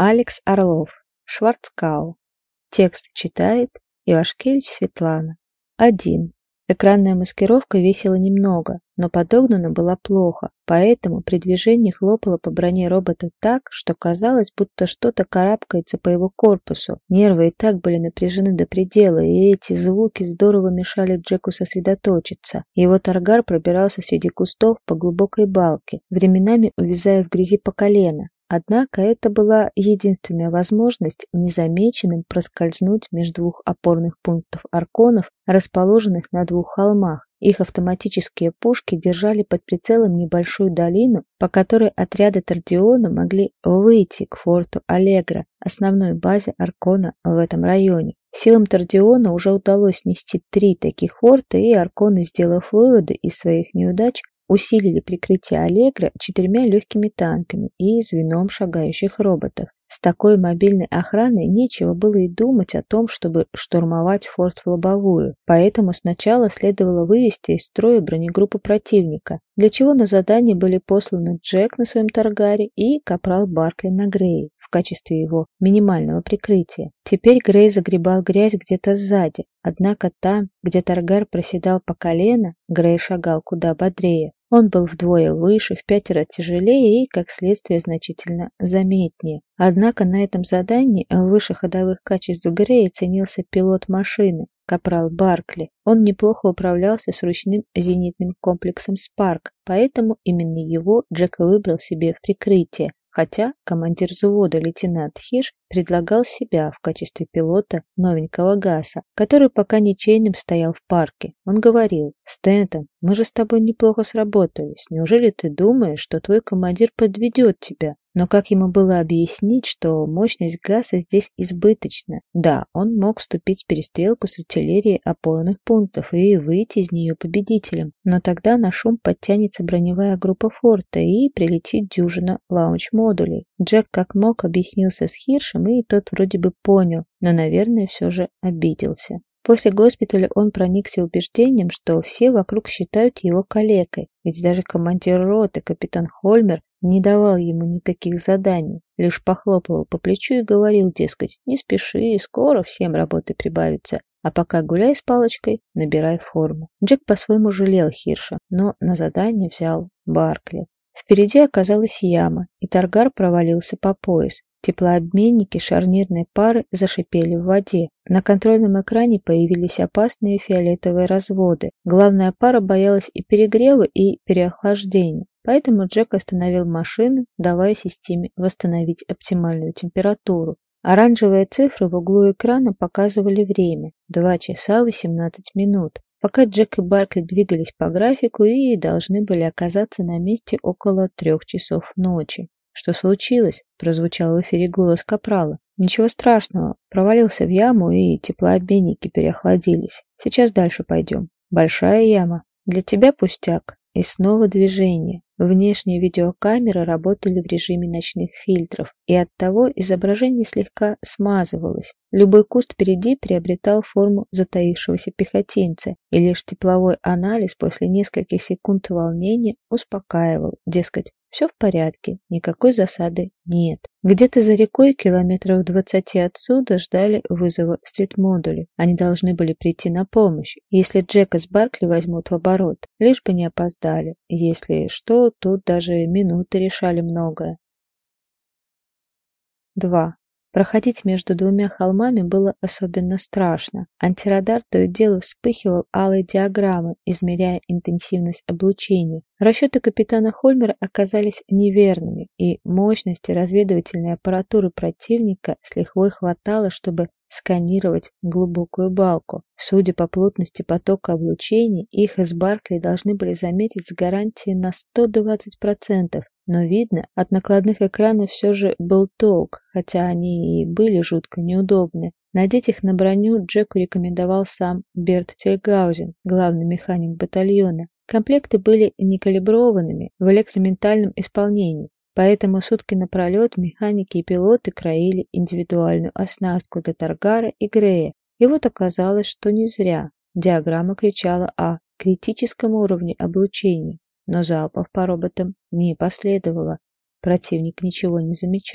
Алекс Орлов. Шварцкау. Текст читает Ивашкевич Светлана. 1. Экранная маскировка весила немного, но подогнана была плохо, поэтому при движении хлопала по броне робота так, что казалось, будто что-то карабкается по его корпусу. Нервы и так были напряжены до предела, и эти звуки здорово мешали Джеку сосредоточиться. Его таргар пробирался среди кустов по глубокой балке, временами увязая в грязи по колено. Однако это была единственная возможность незамеченным проскользнуть между двух опорных пунктов арконов, расположенных на двух холмах. Их автоматические пушки держали под прицелом небольшую долину, по которой отряды Тардиона могли выйти к форту Аллегро, основной базе аркона в этом районе. Силам Тардиона уже удалось снести 3 таких форта, и арконы, сделав выводы из своих неудач, усилили прикрытие Аллегро 4 легкими танками и звеном шагающих роботов. С такой мобильной охраной нечего было и думать о том, чтобы штурмовать форт в лобовую, поэтому сначала следовало вывести из строя бронегруппу противника, для чего на задание были посланы Джек на своем таргаре и капрал Баркли на Грее в качестве его минимального прикрытия. Теперь Грей загребал грязь где-то сзади, однако там, где таргар проседал по колено, Грей шагал куда бодрее. Он был вдвое выше, в 5 тяжелее и, как следствие, значительно заметнее. Однако на этом задании выше ходовых качеств Грея ценился пилот машины, капрал Баркли. Он неплохо управлялся с ручным зенитным комплексом «Спарк», поэтому именно его Джек выбрал себе в прикрытие, хотя командир взвода лейтенант Хиш предлагал себя в качестве пилота новенького Гаса, который пока ничейным стоял в парке. Он говорил: «Стэнтон, мы же с тобой неплохо сработались. Неужели ты думаешь, что твой командир подведет тебя?» Но как ему было объяснить, что мощность Гаса здесь избыточна? Да, он мог вступить в перестрелку с артиллерией опорных пунктов и выйти из нее победителем, но тогда на шум подтянется броневая группа форта и прилетит дюжина лаунч-модулей. Джек как мог объяснился с Хиршем, и тот вроде бы понял, но, наверное, все же обиделся. После госпиталя он проникся убеждением, что все вокруг считают его калекой, ведь даже командир роты, капитан Хольмер, не давал ему никаких заданий, лишь похлопывал по плечу и говорил, дескать, не спеши, скоро всем работы прибавится, а пока гуляй с палочкой, набирай форму. Джек по-своему жалел Хирша, но на задание взял Баркли. Впереди оказалась яма, и таргар провалился по пояс. Теплообменники шарнирной пары зашипели в воде. На контрольном экране появились опасные фиолетовые разводы. Главная пара боялась и перегрева, и переохлаждения. Поэтому Джек остановил машину, давая системе восстановить оптимальную температуру. Оранжевые цифры в углу экрана показывали время – 2 часа 18 минут. Пока Джек и Баркли двигались по графику и должны были оказаться на месте около 3 часов ночи. «Что случилось?» – прозвучал в эфире голос капрала. «Ничего страшного. Провалился в яму, и теплообменники переохладились. Сейчас дальше пойдем. Большая яма. Для тебя пустяк». И снова движение. Внешние видеокамеры работали в режиме ночных фильтров, и оттого изображение слегка смазывалось. Любой куст впереди приобретал форму затаившегося пехотинца, и лишь тепловой анализ после нескольких секунд волнения успокаивал, дескать, все в порядке, никакой засады нет. Где-то за рекой, километров 20 отсюда, ждали вызова стрит-модули. Они должны были прийти на помощь, если Джека с Баркли возьмут в оборот, лишь бы не опоздали. Если что, тут даже минуты решали многое. 2. Проходить между 2 холмами было особенно страшно. Антирадар то и дело вспыхивал алой диаграммой, измеряя интенсивность облучения. Расчеты капитана Хольмера оказались неверными, и мощности разведывательной аппаратуры противника с лихвой хватало, чтобы сканировать глубокую балку. Судя по плотности потока облучения, их из Баркли должны были заметить с гарантией на 120%. Но видно, от накладных экранов все же был толк, хотя они и были жутко неудобны. Надеть их на броню Джеку рекомендовал сам Берт Тельгаузен, главный механик батальона. Комплекты были некалиброванными в электроментальном исполнении, поэтому сутки напролет механики и пилоты краили индивидуальную оснастку для Таргара и Грея. И вот оказалось, что не зря. Диаграмма кричала о критическом уровне облучения. Но залпов по роботам не последовало. Противник ничего не замечал.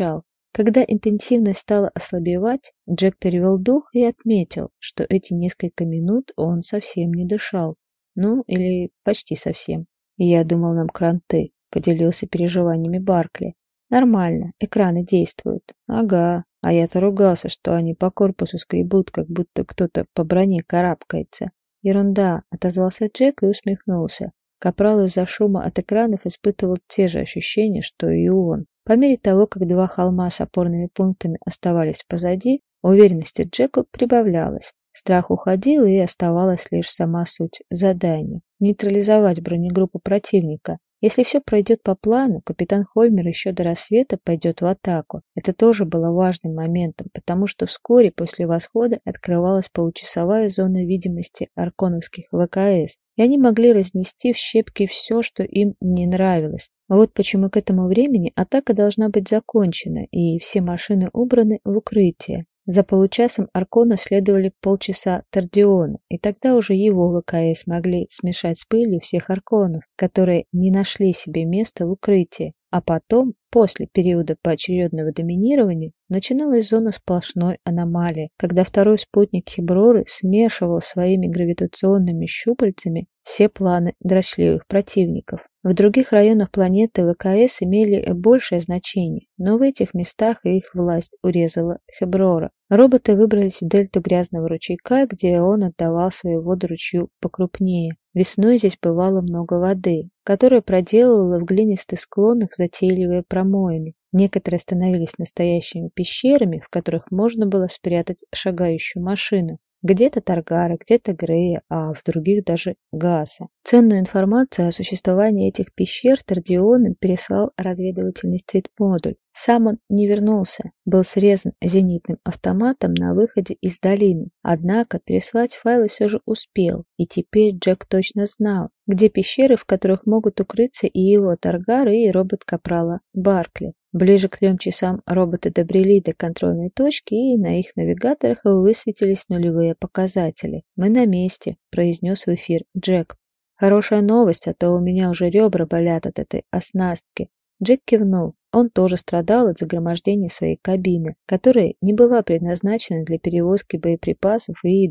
Когда интенсивность стала ослабевать, Джек перевел дух и отметил, что эти несколько минут он совсем не дышал. Ну, или почти совсем. «Я думал, нам кранты», — поделился переживаниями Баркли. «Нормально, экраны действуют». «Ага, а я-то ругался, что они по корпусу скребут, как будто кто-то по броне карабкается». «Ерунда», — отозвался Джек и усмехнулся. Капрал из-за шума от экранов испытывал те же ощущения, что и он. По мере того, как два холма с опорными пунктами оставались позади, уверенности Джеку прибавлялось. Страх уходил, и оставалась лишь сама суть задания – нейтрализовать бронегруппу противника. Если все пройдет по плану, капитан Хольмер еще до рассвета пойдет в атаку. Это тоже было важным моментом, потому что вскоре после восхода открывалась получасовая зона видимости арконовских ВКС, и они могли разнести в щепки все, что им не нравилось. Вот почему к этому времени атака должна быть закончена, и все машины убраны в укрытие. За получасом Аркона следовали полчаса Тардиона, и тогда уже его ВКС могли смешать с пылью всех Арконов, которые не нашли себе места в укрытии. А потом, после периода поочередного доминирования, начиналась зона сплошной аномалии, когда второй спутник Хиброры смешивал своими гравитационными щупальцами все планы дрочливых противников. В других районах планеты ВКС имели большее значение, но в этих местах их власть урезала Хиброра. Роботы выбрались в дельту грязного ручейка, где он отдавал свою воду ручью покрупнее. Весной здесь бывало много воды, которая проделывала в глинистых склонах затейливые промоины. Некоторые становились настоящими пещерами, в которых можно было спрятать шагающую машину. Где-то Таргара, где-то Грея, а в других даже Гаса. Ценную информацию о существовании этих пещер Тардион им переслал разведывательный стрит-модуль. Сам он не вернулся, был срезан зенитным автоматом на выходе из долины. Однако переслать файлы все же успел, и теперь Джек точно знал, где пещеры, в которых могут укрыться и его Таргар, и робот-капрала Баркли. Ближе к 3 часам роботы добрели до контрольной точки, и на их навигаторах высветились нулевые показатели. «Мы на месте», — произнес в эфир Джек. «Хорошая новость, а то у меня уже ребра болят от этой оснастки». Джек кивнул. Он тоже страдал от загромождения своей кабины, которая не была предназначена для перевозки боеприпасов и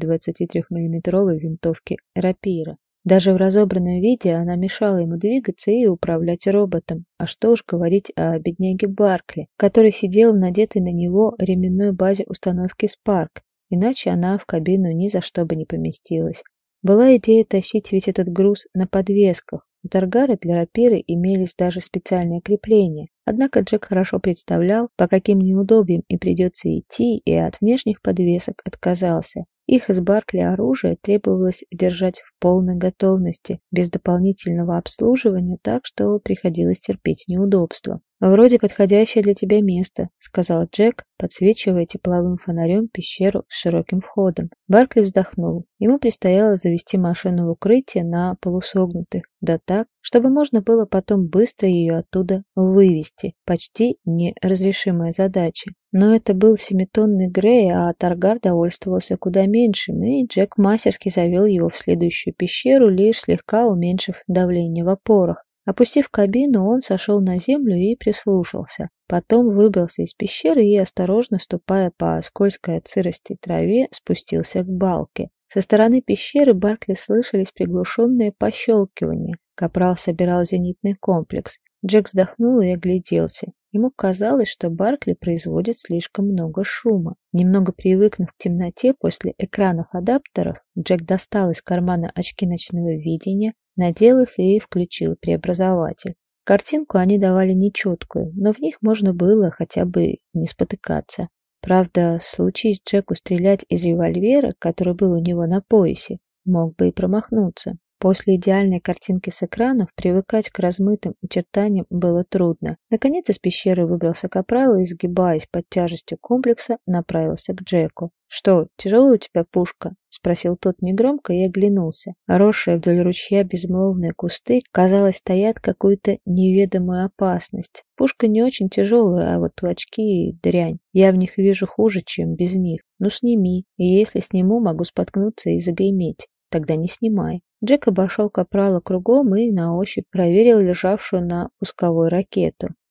23-мм винтовки рапира. Даже в разобранном виде она мешала ему двигаться и управлять роботом. А что уж говорить о бедняге Баркли, который сидел в надетой на него ременной базе установки Спарк, иначе она в кабину ни за что бы не поместилась. Была идея тащить весь этот груз на подвесках. У Таргара для рапиры имелись даже специальные крепления. Однако Джек хорошо представлял, по каким неудобьям им придется идти, и от внешних подвесок отказался. Их из Баркли оружия требовалось держать в полной готовности, без дополнительного обслуживания, так что приходилось терпеть неудобства. «Вроде подходящее для тебя место», — сказал Джек, подсвечивая тепловым фонарем пещеру с широким входом. Баркли вздохнул. Ему предстояло завести машину в укрытие на полусогнутых, да так, чтобы можно было потом быстро ее оттуда вывести. Почти неразрешимая задача. Но это был 7-тонный Грей, а Таргар довольствовался куда меньшим, и Джек мастерски завел его в следующую пещеру, лишь слегка уменьшив давление в опорах. Опустив кабину, он сошел на землю и прислушался. Потом выбрался из пещеры и, осторожно ступая по скользкой от сырости траве, спустился к балке. Со стороны пещеры Баркли слышались приглушенные пощелкивания. Капрал собирал зенитный комплекс. Джек вздохнул и огляделся. Ему казалось, что Баркли производит слишком много шума. Немного привыкнув к темноте после экранов-адаптеров, Джек достал из кармана очки ночного видения, надел их и включил преобразователь. Картинку они давали нечеткую, но в них можно было хотя бы не спотыкаться. Правда, случись Джеку стрелять из револьвера, который был у него на поясе, мог бы и промахнуться. После идеальной картинки с экранов привыкать к размытым очертаниям было трудно. Наконец из пещеры выбрался капрал и, сгибаясь под тяжестью комплекса, направился к Джеку. «Что, тяжелая у тебя пушка?» — спросил тот негромко и оглянулся. Росшие вдоль ручья безмолвные кусты, казалось, стоят какую-то неведомую опасность. Пушка не очень тяжелая, а вот очки — дрянь. Я в них вижу хуже, чем без них. Ну сними, и если сниму, могу споткнуться и загреметь. Тогда не снимай. Джек обошел капрала кругом и на ощупь проверил лежавшую на пусковой ракету.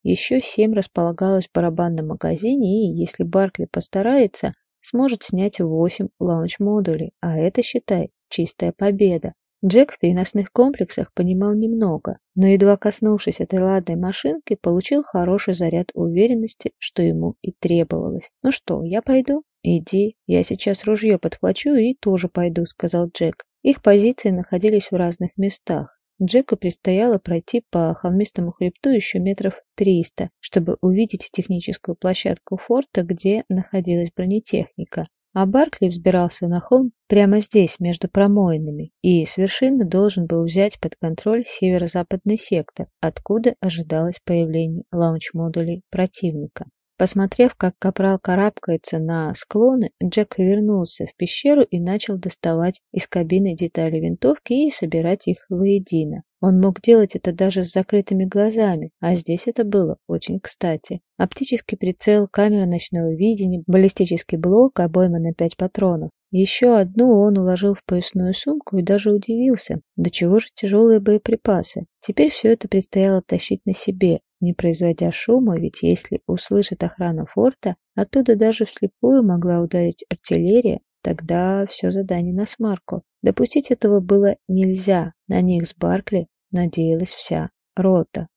Еще 7 располагалось в барабанном магазине, и, если Баркли постарается, сможет снять 8 лаунч-модулей, а это, считай, чистая победа. Джек в переносных комплексах понимал немного, но, едва коснувшись этой ладной машинки, получил хороший заряд уверенности, что ему и требовалось. «Ну что, я пойду?» «Иди, я сейчас ружье подхвачу и тоже пойду», — сказал Джек. Их позиции находились в разных местах. Джеку предстояло пройти по холмистому хребту еще метров 300, чтобы увидеть техническую площадку форта, где находилась бронетехника. А Баркли взбирался на холм прямо здесь, между промоинами, и с вершины должен был взять под контроль северо-западный сектор, откуда ожидалось появление лаунч-модулей противника. Посмотрев, как капрал карабкается на склоны, Джек вернулся в пещеру и начал доставать из кабины детали винтовки и собирать их воедино. Он мог делать это даже с закрытыми глазами, а здесь это было очень кстати. Оптический прицел, камера ночного видения, баллистический блок, обойма на 5 патронов. Еще одну он уложил в поясную сумку и даже удивился, до чего же тяжелые боеприпасы. Теперь все это предстояло тащить на себе, не производя шума, ведь если услышит охрана форта, оттуда даже вслепую могла ударить артиллерия, тогда все задание насмарку. Допустить этого было нельзя, на них с Баркли надеялась вся рота.